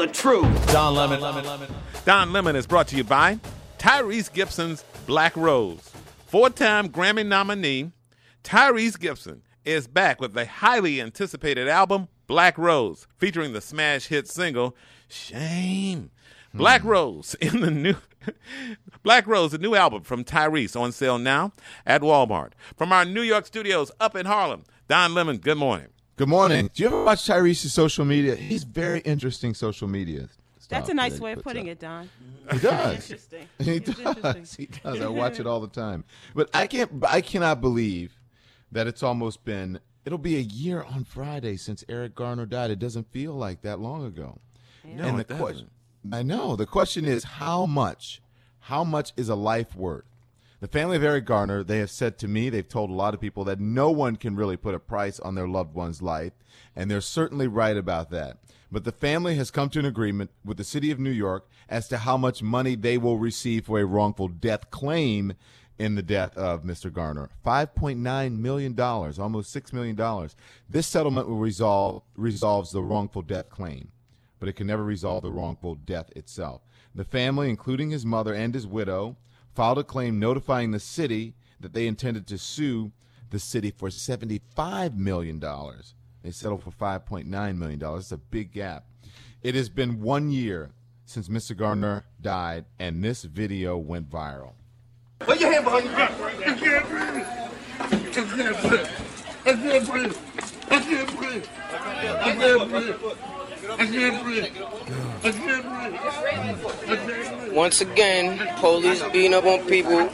the truth. Don Lemon. Don Lemon is brought to you by Tyrese Gibson's Black Rose. 4-time Grammy nominee, Tyrese Gibson is back with the highly anticipated album, Black Rose, featuring the smash hit single, Shame. Black Rose, the new album from Tyrese, on sale now at Walmart. From our New York studios up in Harlem, Don Lemon, good morning. Good morning. Do you ever watch Tyrese's social media? He's very interesting social media. That's a nice way of putting it, Don. He does. Interesting. He does. He does. I watch it all the time. But I cannot believe that it's almost been, it'll be a year on Friday since Eric Garner died. It doesn't feel like that long ago. Yeah. No, And it the doesn't. question, I know. The question is, how much is a life worth? The family of Eric Garner, they have said to me, they've told a lot of people that no one can really put a price on their loved one's life, and they're certainly right about that. But the family has come to an agreement with the city of New York as to how much money they will receive for a wrongful death claim in the death of Mr. Garner. $5.9 million, almost $6 million. This settlement will resolves the wrongful death claim, but it can never resolve the wrongful death itself. The family, including his mother and his widow, filed a claim notifying the city that they intended to sue the city for $75 million. They settled for $5.9 million. It's a big gap. It has been 1 year since Mr. Garner died, and this video went viral. Put your hand behind your back. I can't breathe. I can't breathe. I can't breathe. I can't breathe. I can't breathe. I can't breathe. I can't breathe. Once again, police beating up on people.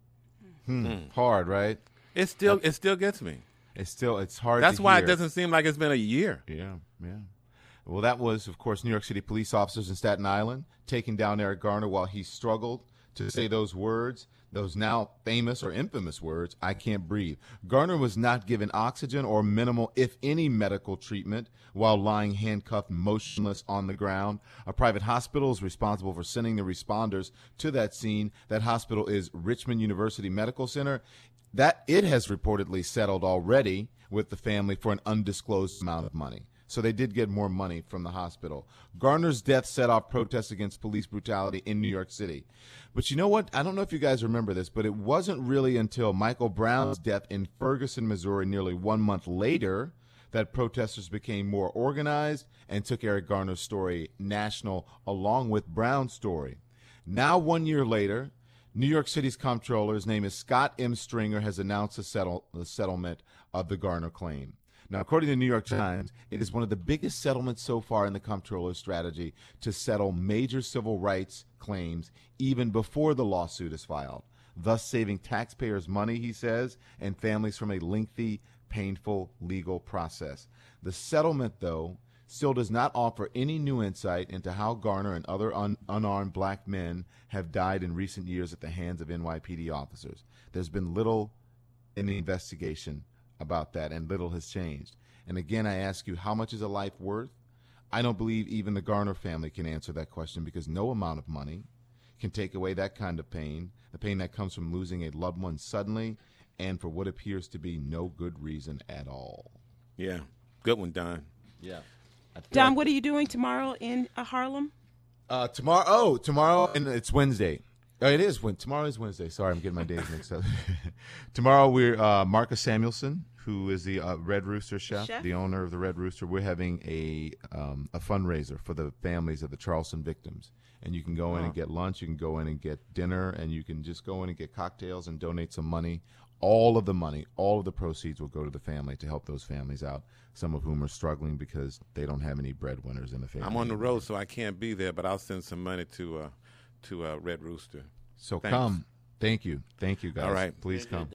Hard, right? It still gets me. It's hard. That's to why hear. it doesn't seem like it's been a year. Yeah. Well, that was, of course, New York City police officers in Staten Island taking down Eric Garner while he struggled to say those words, those now famous or infamous words, I can't breathe. Garner was not given oxygen or minimal, if any, medical treatment while lying handcuffed, motionless on the ground. A private hospital is responsible for sending the responders to that scene. That hospital is Richmond University Medical Center. That it has reportedly settled already with the family for an undisclosed amount of money. So they did get more money from the hospital. Garner's death set off protests against police brutality in New York City. But you know what? I don't know if you guys remember this, but it wasn't really until Michael Brown's death in Ferguson, Missouri, nearly 1 month later, that protesters became more organized and took Eric Garner's story national along with Brown's story. Now, 1 year later, New York City's comptroller, his name is Scott M. Stringer, has announced the settlement of the Garner claim. Now, according to the New York Times, it is one of the biggest settlements so far in the comptroller's strategy to settle major civil rights claims even before the lawsuit is filed, thus saving taxpayers money, he says, and families from a lengthy, painful legal process. The settlement, though, still does not offer any new insight into how Garner and other unarmed black men have died in recent years at the hands of NYPD officers. There's been little in the investigation about that, and little has changed. And again, I ask you, how much is a life worth? I don't believe even the Garner family can answer that question, because no amount of money can take away that kind of pain, the pain that comes from losing a loved one suddenly and for what appears to be no good reason at all. Yeah. Good one, Don. Yeah. Don, what are you doing tomorrow in Harlem? Tomorrow, and it's Wednesday. It is tomorrow is Wednesday. Sorry, I'm getting my days mixed up. Tomorrow we're Marcus Samuelson, who is the Red Rooster chef, the owner of the Red Rooster. We're having a fundraiser for the families of the Charleston victims, and you can go in and get lunch, you can go in and get dinner, and you can just go in and get cocktails and donate some money. All of the proceeds will go to the family to help those families out, some of whom are struggling because they don't have any breadwinners in the family. I'm on the road, so I can't be there, but I'll send some money to Red Rooster. So Thanks. come. Thank you, guys. All right. Please come.